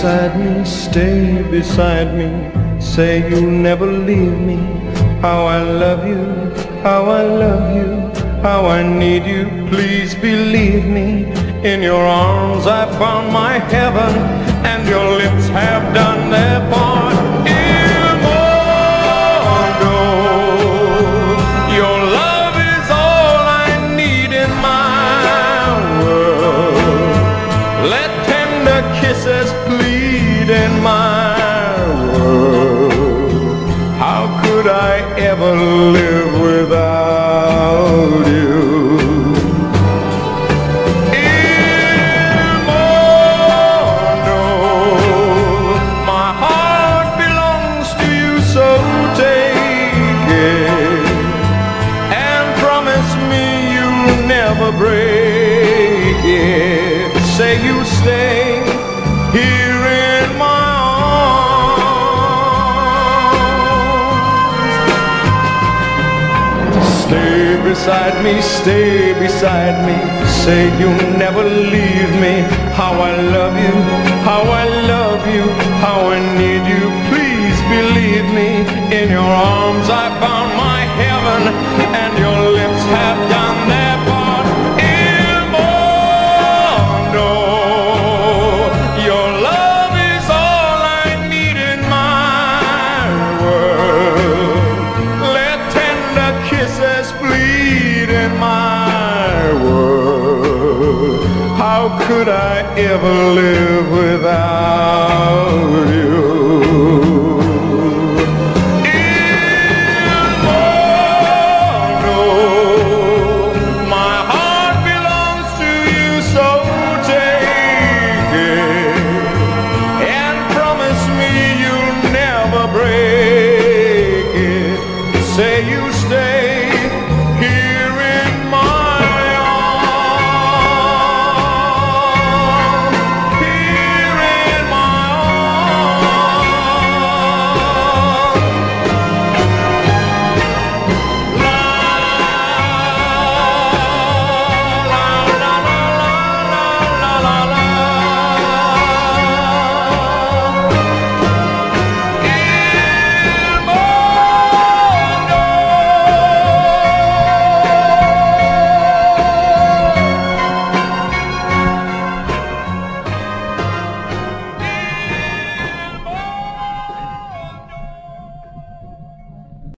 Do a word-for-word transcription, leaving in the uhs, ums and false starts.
beside me, stay beside me. Say you'll never leave me. How I love you, how I love you, how I need you, please believe me. In your arms I found my heaven, and your lips have done their part. Il mondo, your love is all I need in my world. Let tender kisses plead in my world. How could I ever live without you? Never break it. Say you stay here in my arms. Stay beside me, stay beside me. Say you'll never leave me. How I love you, how I love you, how I need you, please believe me. In your arms I found my heaven, and your lips have done their part. How could I ever live